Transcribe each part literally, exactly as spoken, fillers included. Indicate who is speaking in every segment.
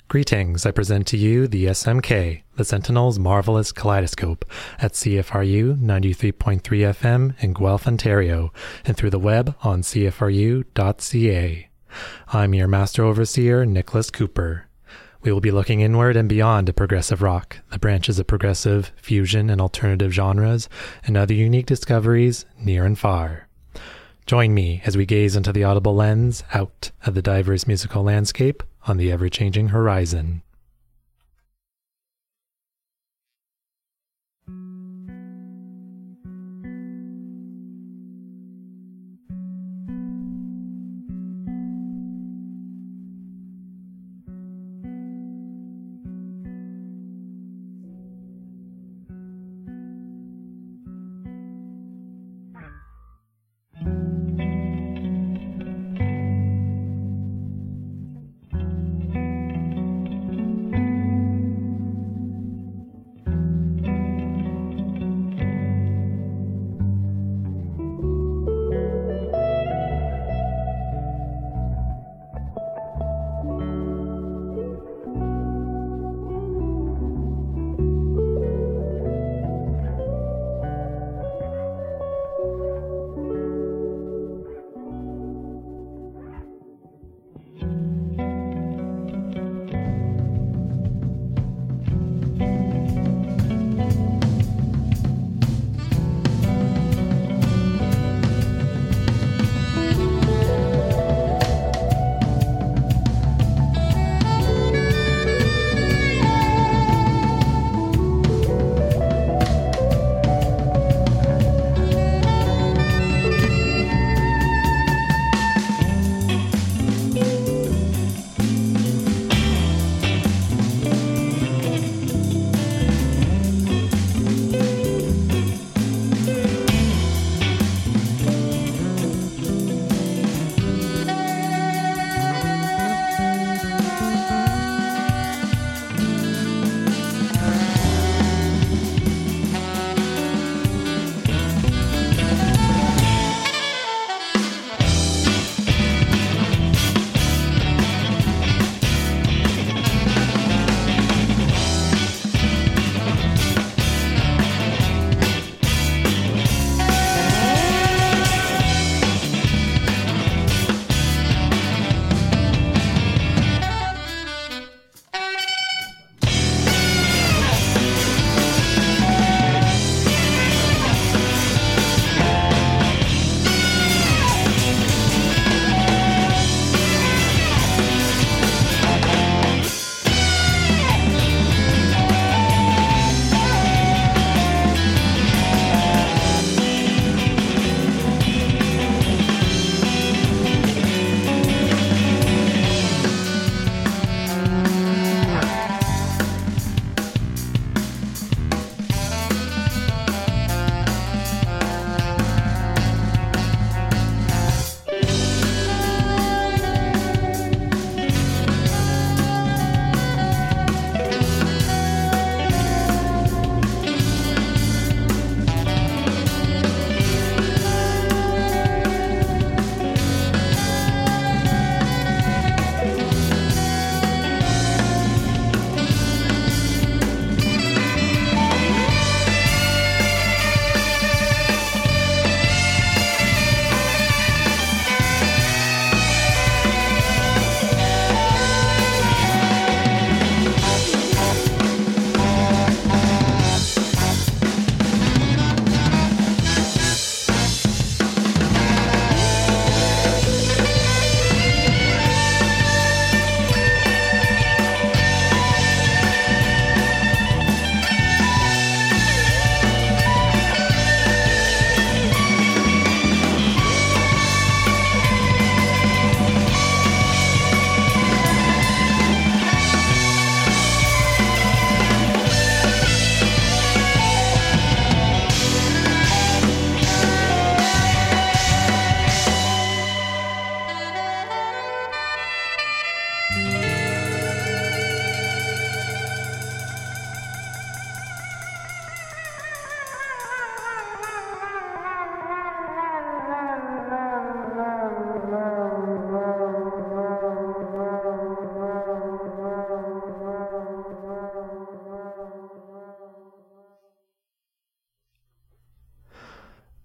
Speaker 1: Greetings, I present to you the S M K, the Sentinel's Marvelous Kaleidoscope, at C F R U ninety-three point three F M in Guelph, Ontario, and through the web on c f r u dot c a. I'm your Master Overseer, Nicholas Cooper. We will be looking inward and beyond to progressive rock, the branches of progressive, fusion, and alternative genres, and other unique discoveries near and far. Join me as we gaze into the audible lens out of the diverse musical landscape on the ever-changing horizon.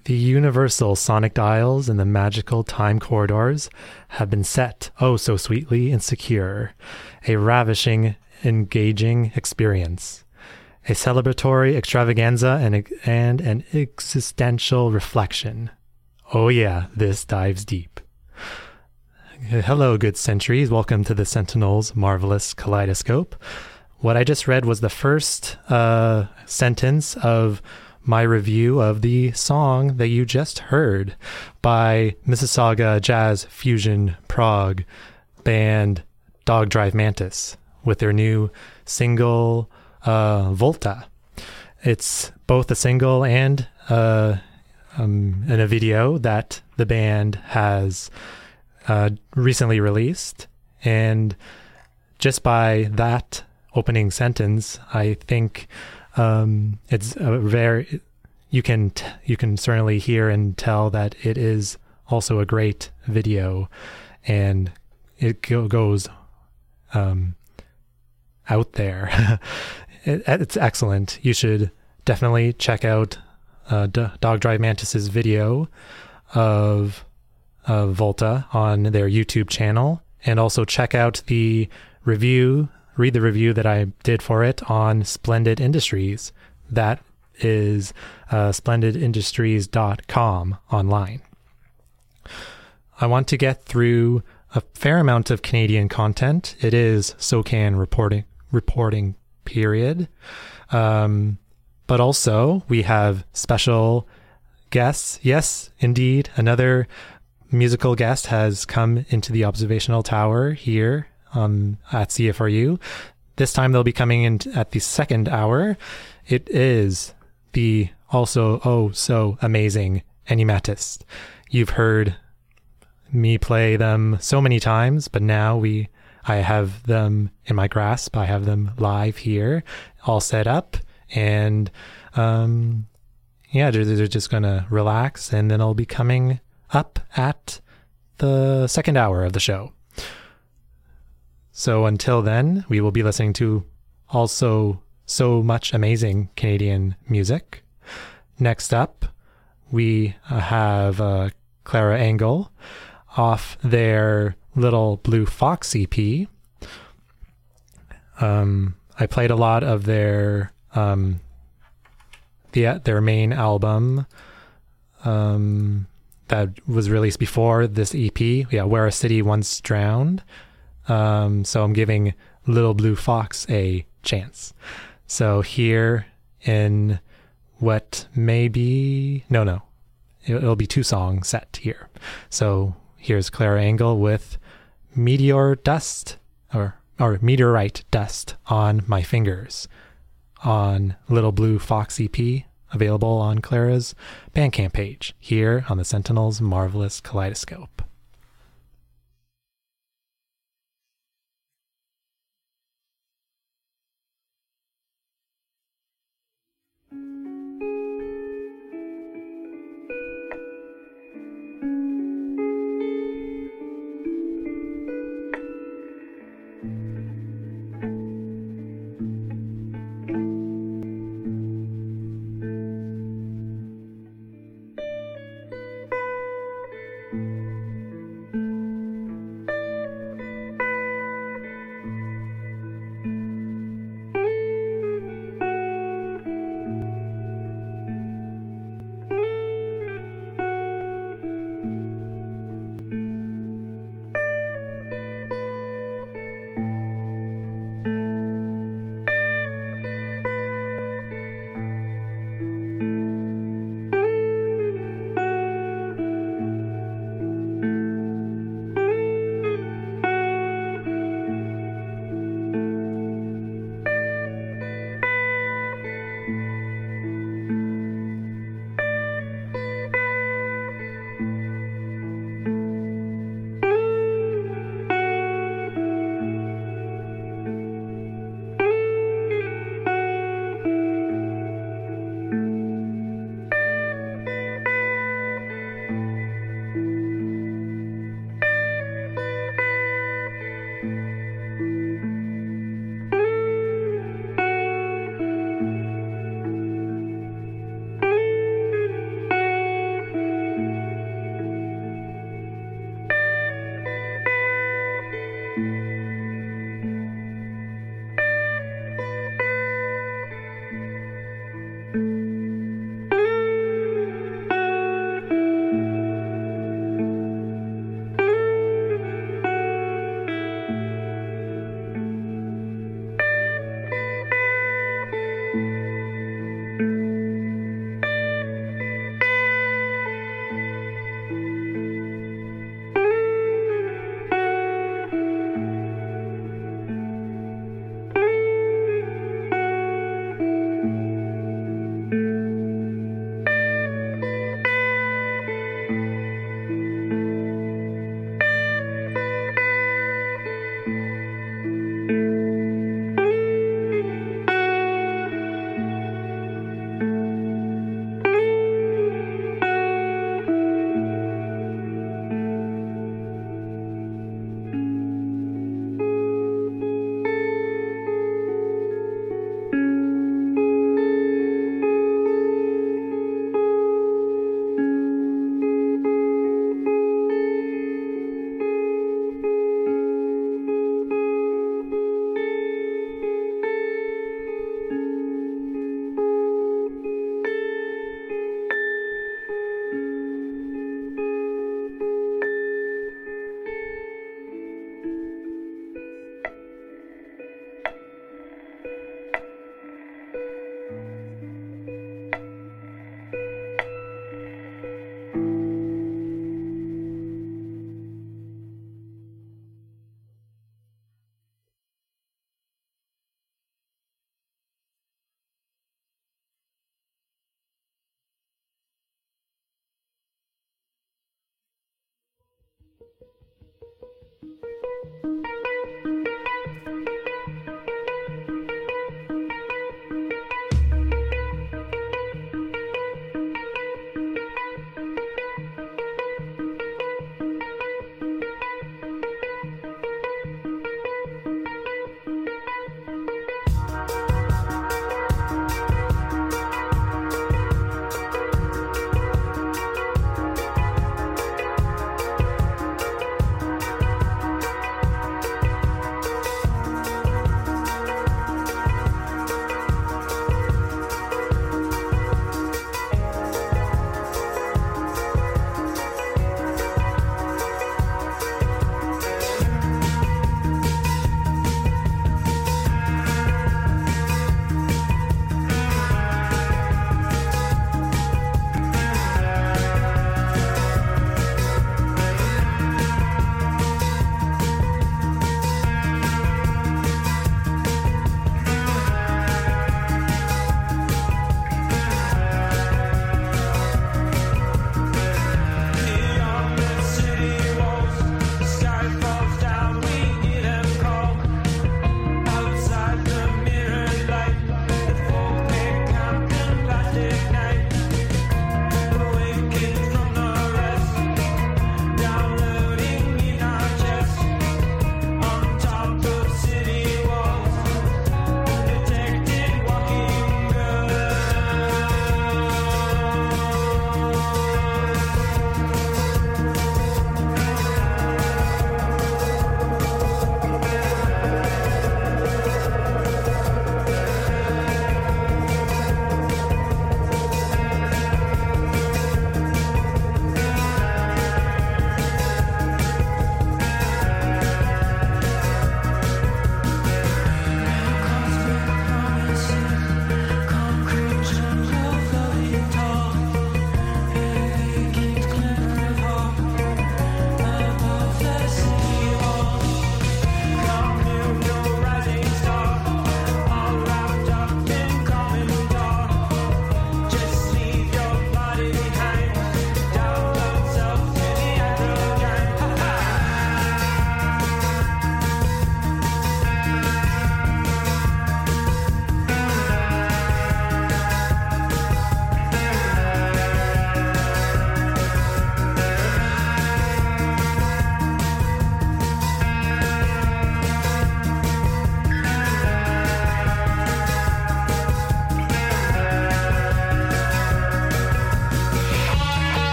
Speaker 1: The universal sonic dials and the magical time corridors have been set oh so sweetly and secure. A ravishing, engaging experience. A celebratory extravaganza and, and an existential reflection. Oh yeah, this dives deep. Hello, good centuries. Welcome to the Sentinel's Marvelous Kaleidoscope. What I just read was the first uh, sentence of my review of the song that you just heard by Mississauga Jazz Fusion Prog band Dog Drive Mantis with their new single uh, Volta. It's both a single and uh, um, and a video that the band has uh, recently released. And just by that opening sentence, I think Um, it's a very, you can, t- you can certainly hear and tell that it is also a great video, and it go- goes, um, out there. it, it's excellent. You should definitely check out, uh, D- Dog Drive Mantis's video of, uh, Volta on their YouTube channel, and also check out the review read the review that I did for it on Splendid Industries. That is uh, splendid industries dot com online. I want to get through a fair amount of Canadian content. It is SOCAN reporting reporting period. Um, but also we have special guests. Yes, indeed, another musical guest has come into the observational tower here Um, at C F R U. This time they'll be coming in at the second hour. It is the also oh so amazing Animatist. You've heard me play them so many times, but now we I have them in my grasp. I have them live here, all set up, and um, yeah, they're, they're just gonna relax, and then they'll be coming up at the second hour of the show. So until then, we will be listening to also so much amazing Canadian music. Next up, we have uh, Clara Engel off their Little Blue Fox E P. Um, I played a lot of their um, the their main album um, that was released before this E P. Yeah, Where a City Once Drowned. Um, so I'm giving Little Blue Fox a chance. So here in what may be, no, no, it'll be two song set here. So here's Clara Engel with Meteor Dust or, or Meteorite Dust on My Fingers on Little Blue Fox E P, available on Clara's Bandcamp page here on the Sentinel's Marvelous Kaleidoscope.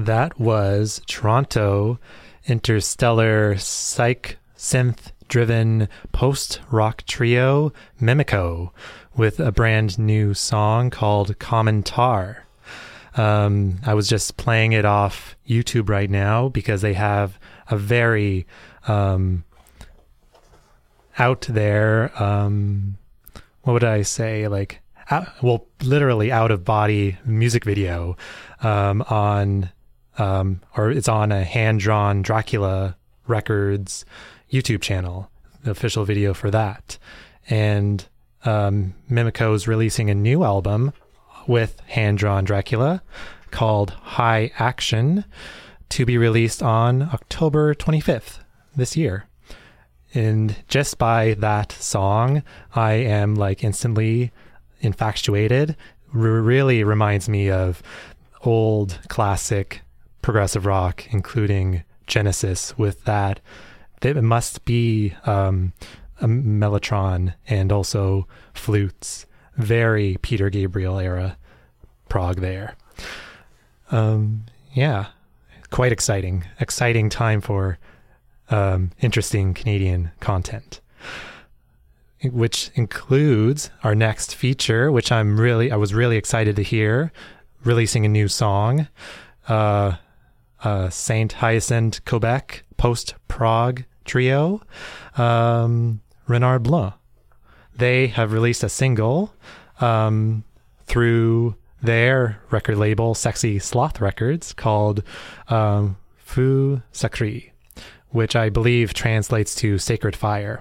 Speaker 1: That was Toronto interstellar psych synth driven post rock trio Mimico with a brand new song called Common Tar. Um, I was just playing it off YouTube right now because they have a very um, out there, um, what would I say, like, out, well, literally out of body music video um, on, um, or it's on a hand-drawn Dracula Records YouTube channel, the official video for that. And um, Mimico's releasing a new album with hand-drawn Dracula called High Action to be released on October twenty-fifth this year. And just by that song, I am like instantly infatuated. R- really reminds me of old classic progressive rock, including Genesis, with that. It must be um, a mellotron and also flutes. Very Peter Gabriel era prog there. Um, yeah, quite exciting. Exciting time for um, interesting Canadian content, which includes our next feature, which I'm really, I was really excited to hear, releasing a new song, uh, uh, Saint Hyacinthe Quebec post-prog trio, um, Renard Blanc. They have released a single um, through their record label, Sexy Sloth Records, called um, Feu Sacré, which I believe translates to Sacred Fire.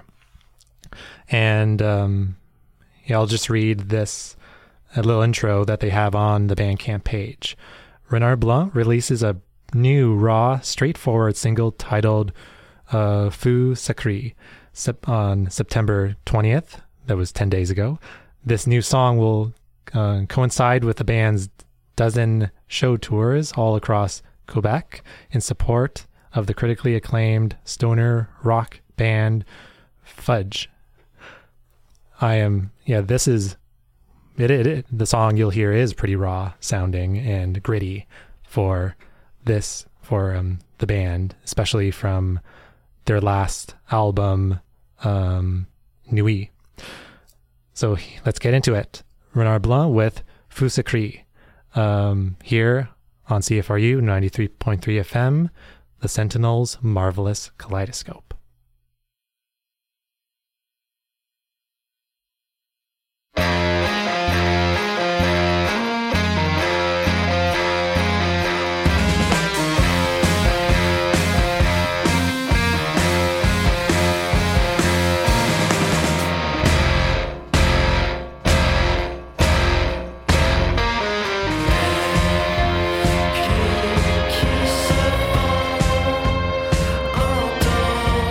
Speaker 1: And um, yeah, I'll just read this a little intro that they have on the Bandcamp page. Renard Blanc releases a new, raw, straightforward single titled uh, Feu Sacré sep- on September twentieth. That was ten days ago. This new song will uh, coincide with the band's dozen show tours all across Quebec in support of the critically acclaimed stoner rock band Fudge. I am, yeah, this is, it, it, it. The song you'll hear is pretty raw sounding and gritty for this, for um, the band, especially from their last album, um, Nuit. So let's get into it. Renard Blanc with Feu Sacré. Um, here on C F R U ninety-three point three F M, the Sentinel's Marvelous Kaleidoscope.
Speaker 2: Qui se vend en temps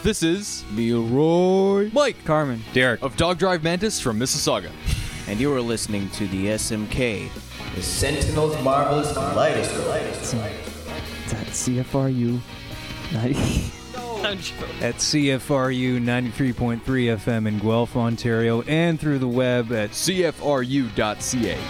Speaker 2: This is Leroy, Mike,
Speaker 3: Carmen,
Speaker 2: Derek of Dog Drive Mantis from Mississauga.
Speaker 4: And you are listening to the S M K, the Sentinel's Marvelous Kaleidoscope.
Speaker 3: It's at C F R U ninety at C F R U ninety-three point three F M in Guelph, Ontario, and through the web at
Speaker 2: C F R U dot C A.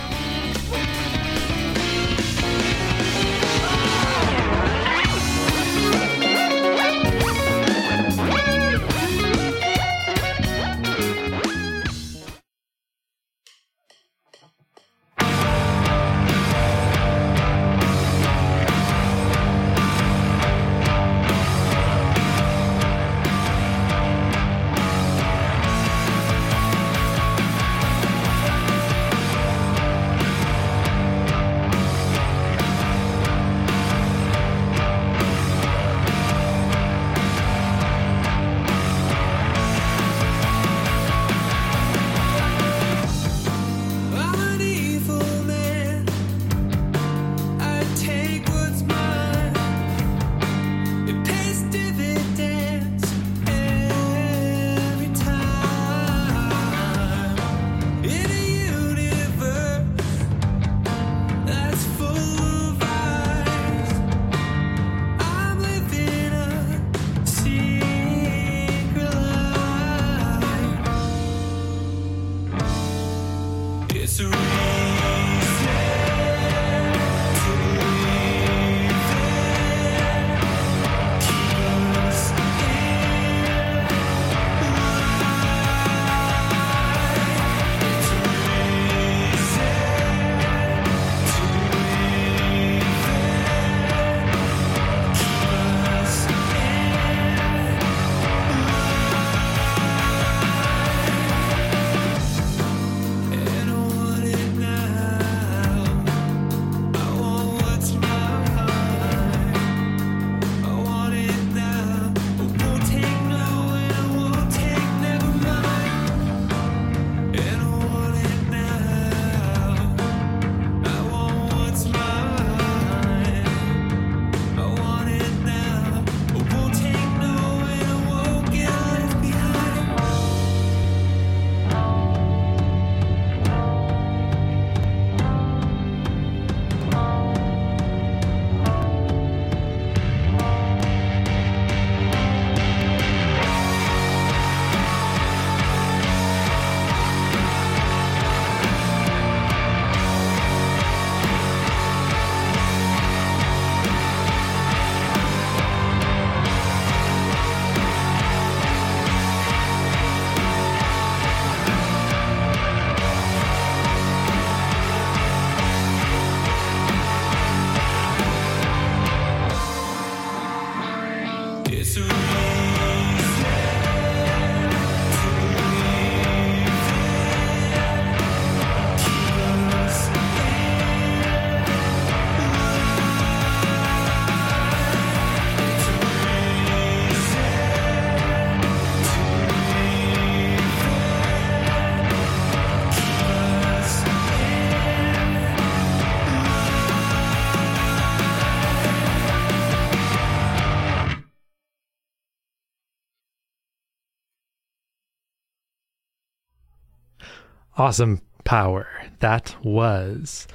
Speaker 1: Awesome power. That was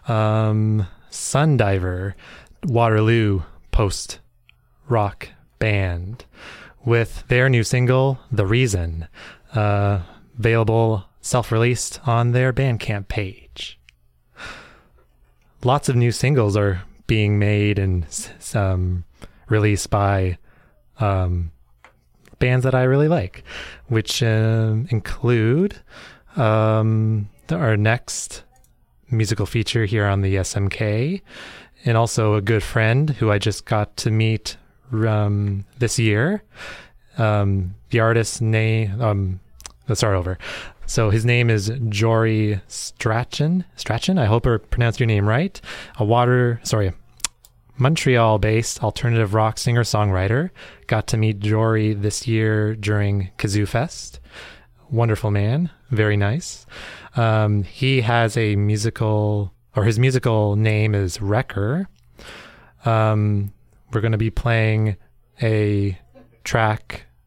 Speaker 1: um, Sundiver, Waterloo post-rock band with their new single, The Reason, uh, available self-released on their Bandcamp page. Lots of new singles are being made and um, released by um, bands that I really like, which uh, include um, our next musical feature here on the S M K, and also a good friend who I just got to meet um, this year. Um, the artist's name, um, let's start over. So his name is Jory Strachan. Strachan, I hope I pronounced your name right. A water, sorry, Montreal-based alternative rock singer-songwriter. Got to meet Jory this year during Kazoo Fest. Wonderful man, very nice. Um, he has a musical, or his musical name is Wrecker. Um, we're going to be playing a track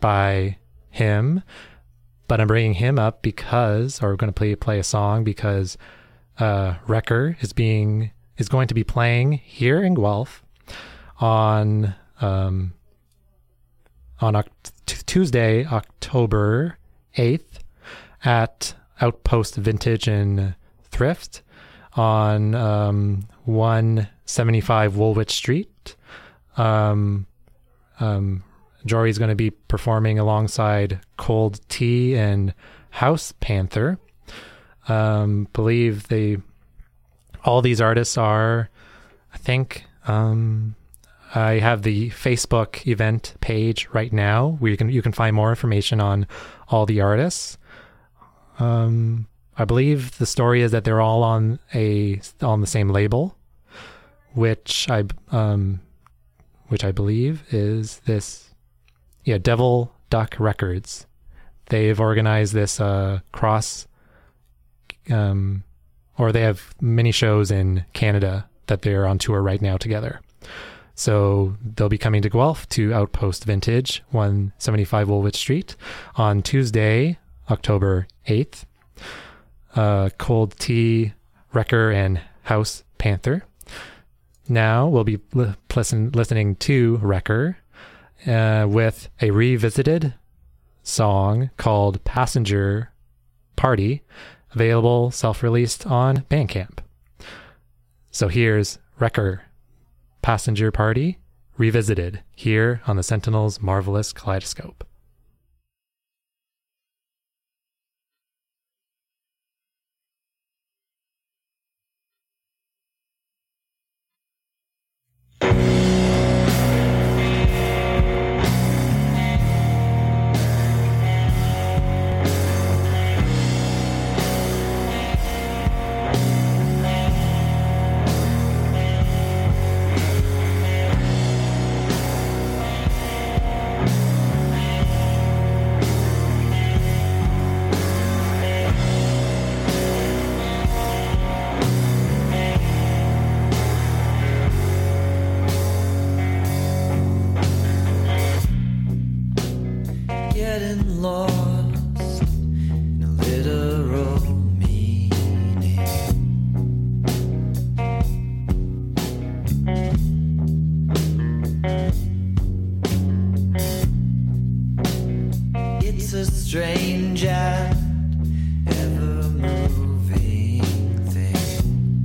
Speaker 1: by him, but I'm bringing him up because, or we're going to play play a song because uh, Wrecker is being is going to be playing here in Guelph on um, on Oct- t- Tuesday, October eighth, at Outpost Vintage and Thrift on um, one seventy-five Woolwich Street. Um, um, Jory's going to be performing alongside Cold Tea and House Panther. Um, believe they, all these artists are, I think, um, I have the Facebook event page right now where you can, you can find more information on all the artists. Um, I believe the story is that they're all on a, on the same label, which I, um, which I believe is this, yeah, Devil Duck Records. They've organized this uh, cross, um, or they have many shows in Canada that they're on tour right now together. So they'll be coming to Guelph to Outpost Vintage, one seventy-five Woolwich Street, on Tuesday, October eighth. Uh, Cold Tea, Wrecker, and House Panther. Now we'll be li- listen- listening to Wrecker uh, with a revisited song called Passenger Party, available self-released on Bandcamp. So here's Wrecker, Passenger Party, revisited here on the Sentinel's Marvelous Kaleidoscope.
Speaker 5: Getting lost in a literal meaning. It's a strange and ever-moving thing.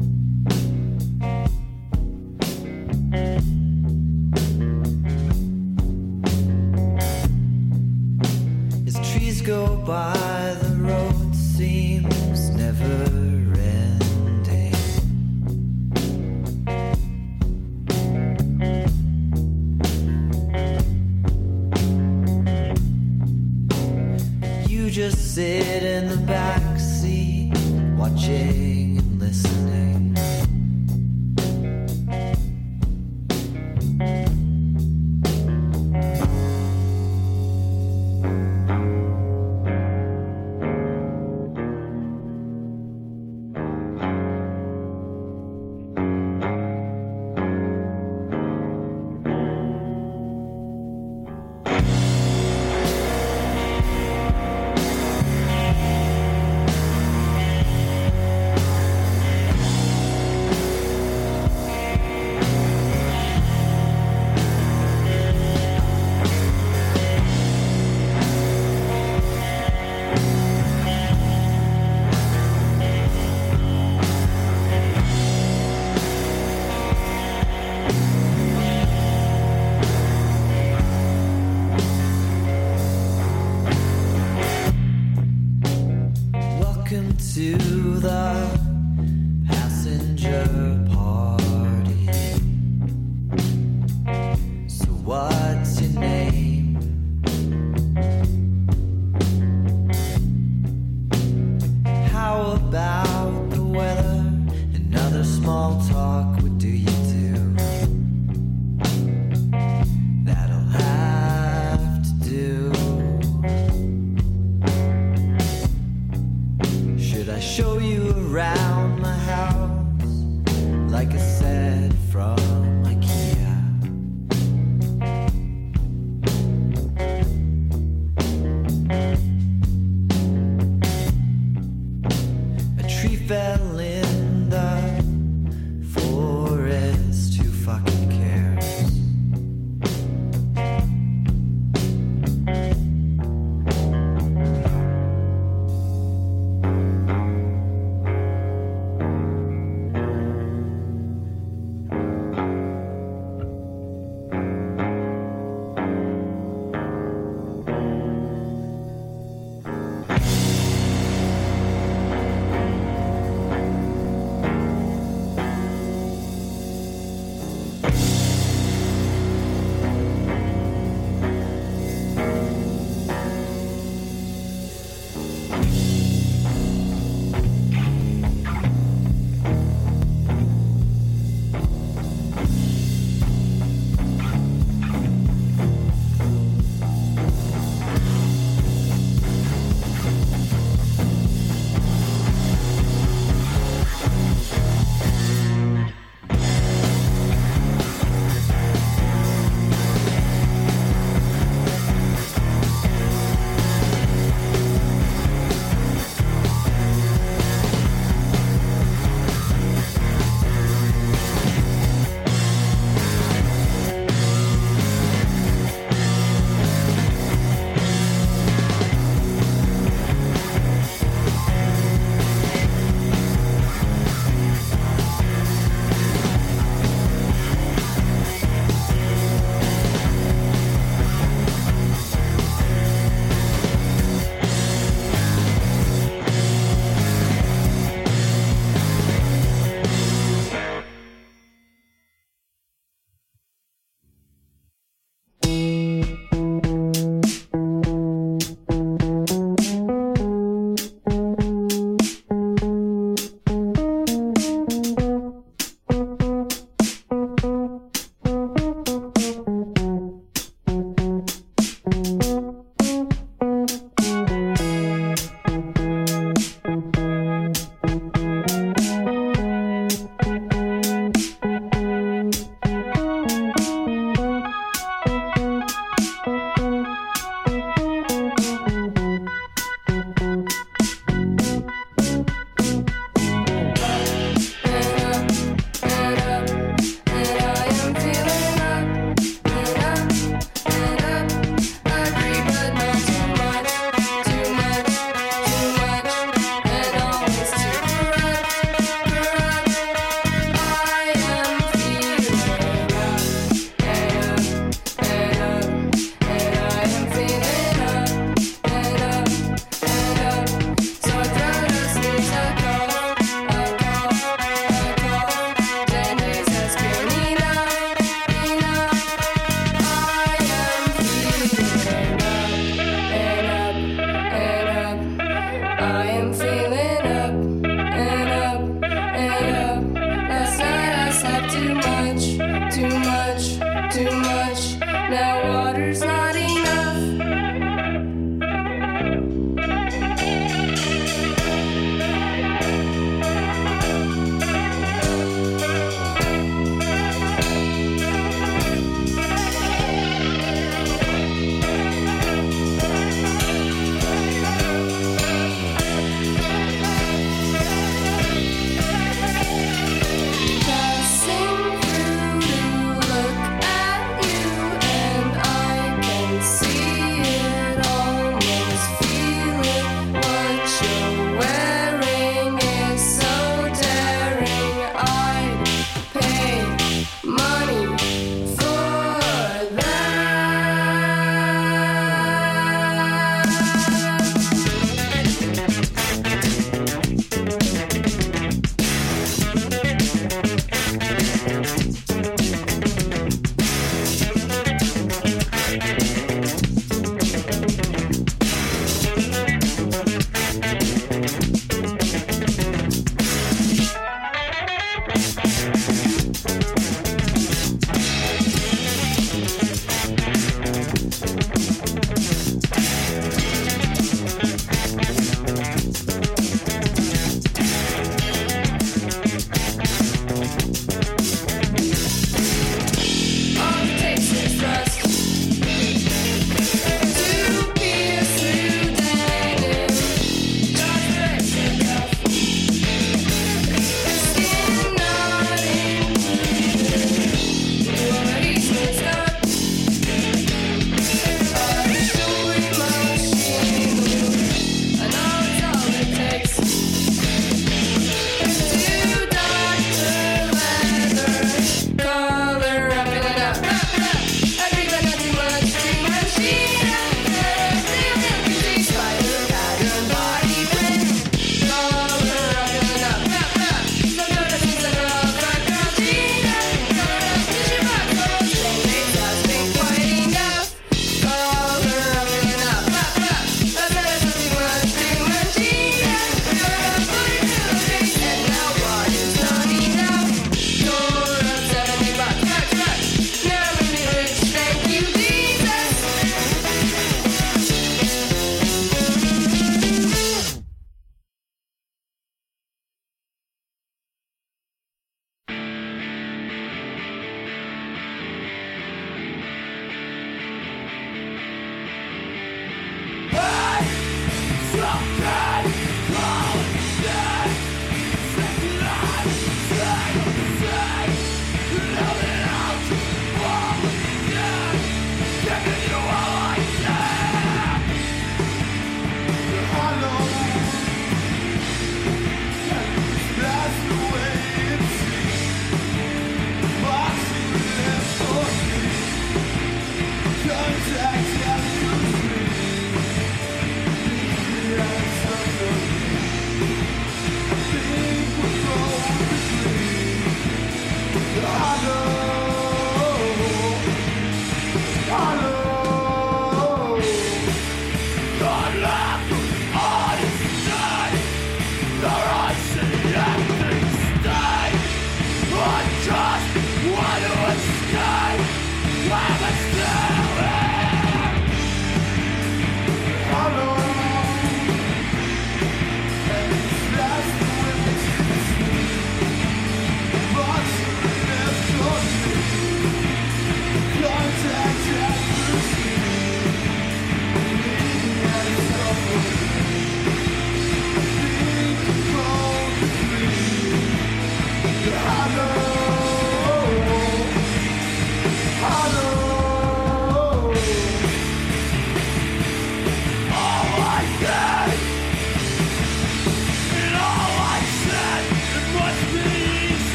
Speaker 5: Trees go by, the road seems never ending. You just sit in the back seat, watching and listening.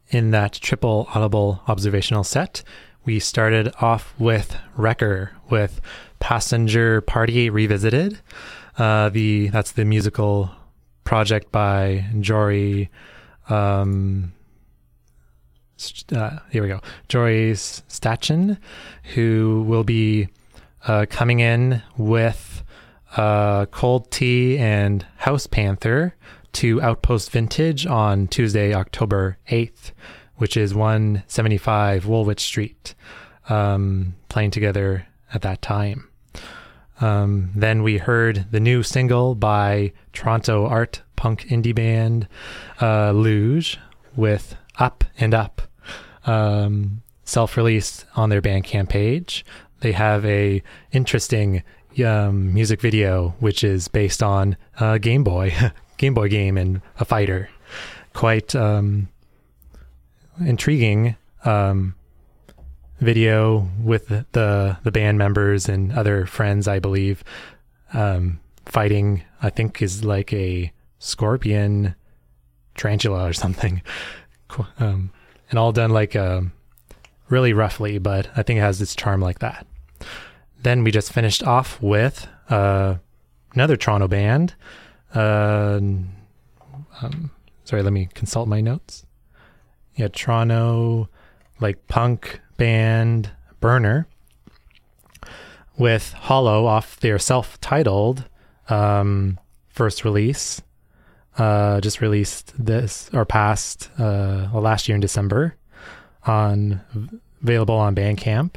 Speaker 1: in that triple audible observational set, we started off with Wrecker with Passenger Party Revisited. Uh, the that's the musical project by Jory. Um, uh, here we go, Jory Stachin, who will be uh, coming in with uh, Cold Tea and House Panther to Outpost Vintage on Tuesday, October eighth, which is one seventy-five Woolwich Street, um, playing together at that time. Um, then we heard the new single by Toronto art punk indie band uh, Luge with Up and Up, um, self-released on their Bandcamp page. They have a interesting um, music video, which is based on a Game Boy Game Boy game and a fighter. Quite um, intriguing um, video with the the band members and other friends, I believe, um, fighting. I think is like a scorpion tarantula or something, um, and all done like uh, really roughly, but I think it has its charm like that. Then we just finished off with uh, another Toronto band. Uh, um, sorry, let me consult my notes. Yeah, Toronto, like punk band Burner, with Hollow off their self-titled um, first release. Uh, just released this or past uh, well, last year in December, on available on Bandcamp.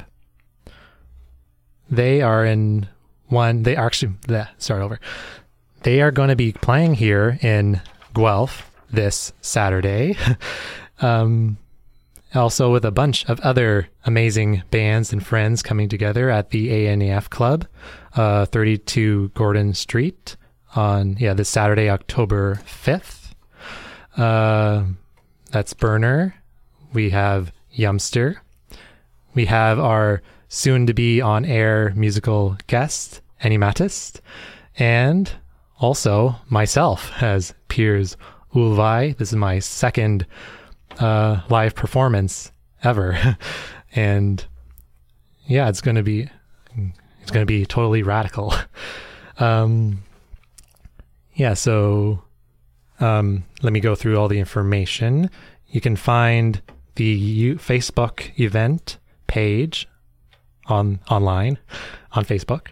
Speaker 1: They are in one. They are actually the start over. They are going to be playing here in Guelph this Saturday. um, also with a bunch of other amazing bands and friends coming together at the A N A F Club, uh, thirty-two Gordon Street on, yeah, this Saturday, October fifth. Uh, that's Burner. We have Yumster. We have our soon-to-be on-air musical guest, Animatist. And also myself as Piers Ulvai. This is my second uh, live performance ever. And yeah, it's going to be, it's going to be totally radical. um, yeah, so um, let me go through all the information. You can find the U- Facebook event page on online on Facebook.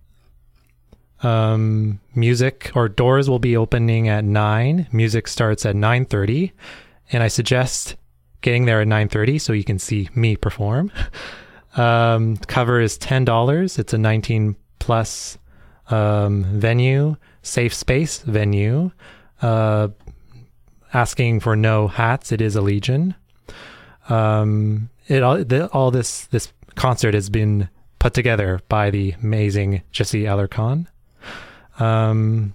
Speaker 1: Um, music or doors will be opening at nine. Music starts at nine thirty, and I suggest getting there at nine thirty so you can see me perform. Um, cover is ten dollars. It's a nineteen plus um, venue, safe space venue. Uh, asking for no hats. It is a Legion. Um, it all the, all this this concert has been put together by the amazing Jesse Alarcon. Um,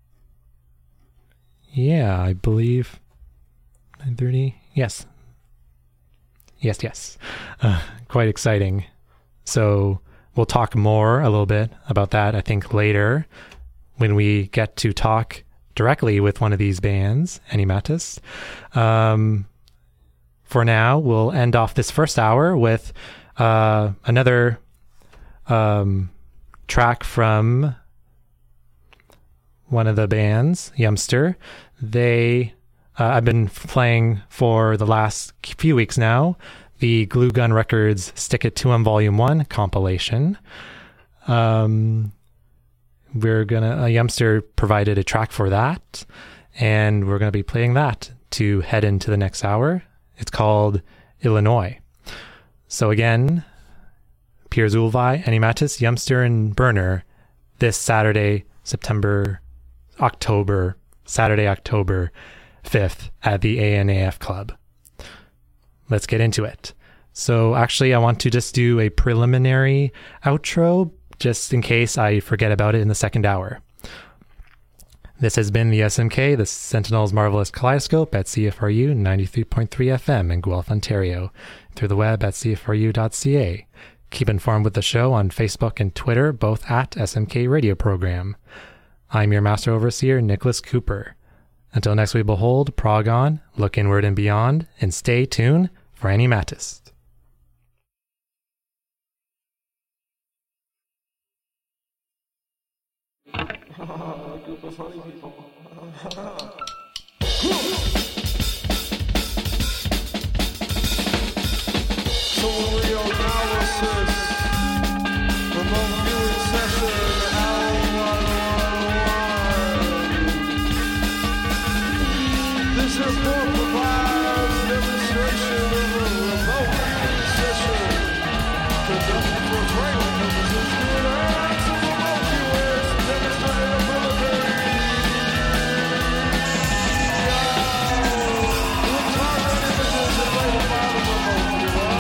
Speaker 1: yeah, I believe nine thirty. Yes. Yes, yes. Uh, quite exciting. So we'll talk more a little bit about that, I think, later when we get to talk directly with one of these bands, Animatist. Um, for now, we'll end off this first hour with uh, another um, track from one of the bands, Yumster. They, uh, I've been playing for the last few weeks now, the Glue Gun Records Stick It To 'Em Volume one compilation. Um, we're gonna, uh, Yumster provided a track for that, and we're gonna be playing that to head into the next hour. It's called Illinois. So again, Piers Ulvai, Animatist, Yumster, and Burner this Saturday, September, October, Saturday, October fifth at the A N A F Club. Let's get into it. So actually, I want to just do a preliminary outro just in case I forget about it in the second hour. This has been the S M K, the Sentinel's Marvelous Kaleidoscope at C F R U ninety-three point three F M in Guelph, Ontario, through the web at c f r u dot c a. Keep informed with the show on Facebook and Twitter, both at S M K Radio Program. I'm your Master Overseer, Nicholas Cooper. Until next we behold, prog on, look inward and beyond, and stay tuned for Annie Mattis.
Speaker 6: So real analysis, remote viewing session, hour one one one. This report provides demonstration of a remote viewing session conducted for training purposes to enhance the remote viewers demonstrated ability. We'll target images and later by the remote viewer.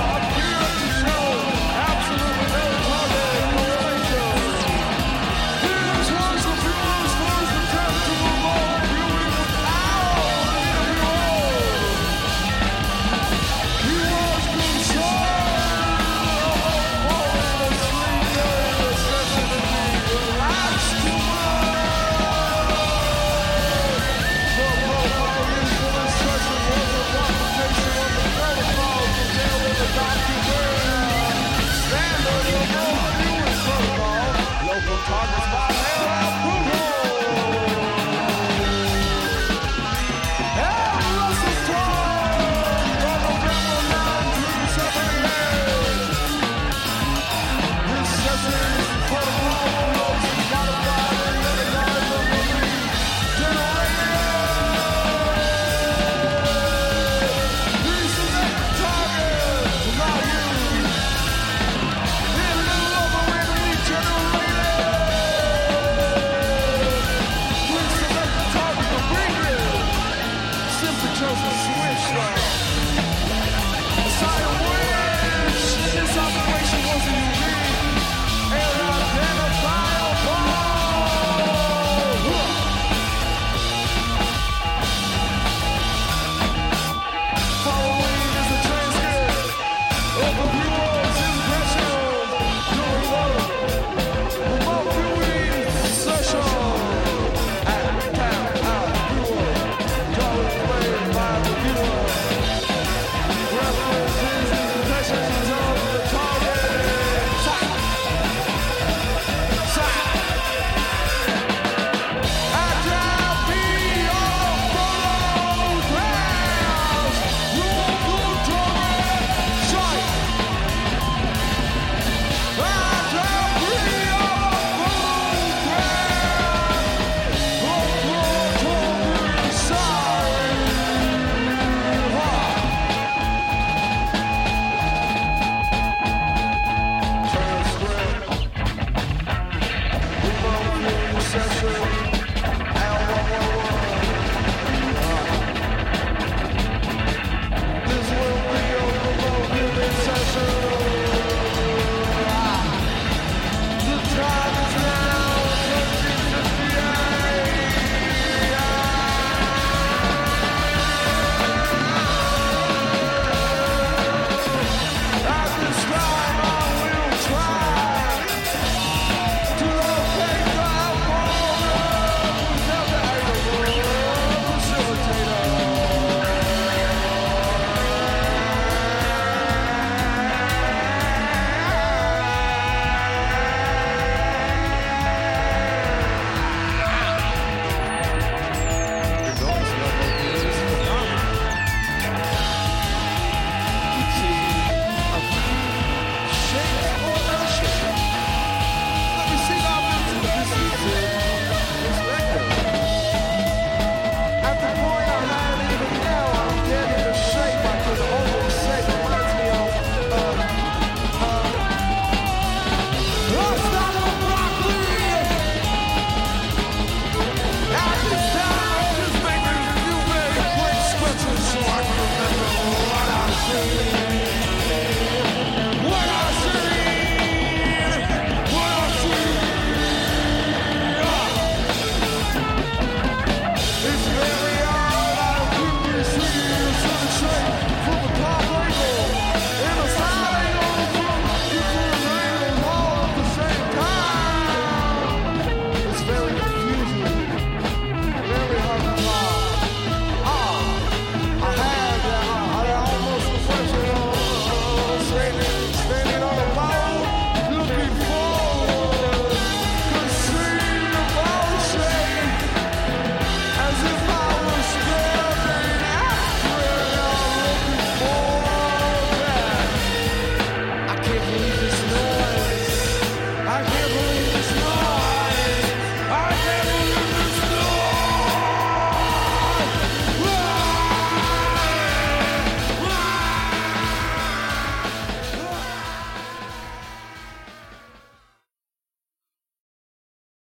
Speaker 6: Simply chose to switch.